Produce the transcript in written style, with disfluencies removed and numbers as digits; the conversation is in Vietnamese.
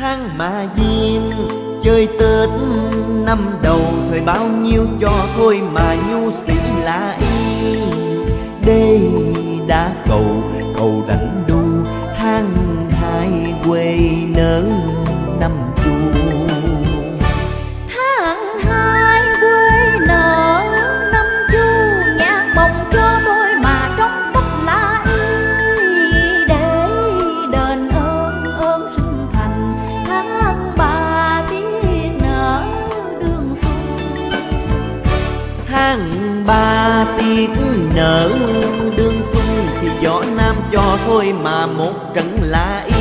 Tháng mà diêm chơi Tết năm đầu, thời bao nhiêu cho thôi mà nhu sĩ là y. Đê đã cầu cầu đánh đu, tháng hai quê nở năm chu. Tháng hai quê nở năm chu, nhạc bồng cho tôi mà trong tất là y. Để đền ơn sinh thành, tháng ba tiết nở đường xuân. Tháng ba tiết nở đường xuân thì gió nam cho thôi mà một trận là y.